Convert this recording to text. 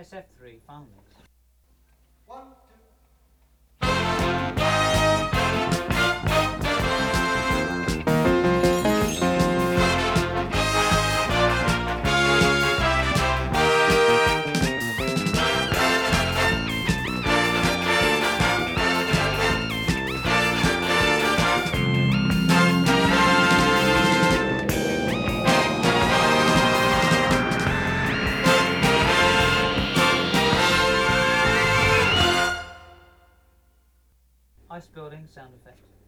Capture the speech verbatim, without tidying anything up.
S F three file mix. One, two. Ice building sound effect.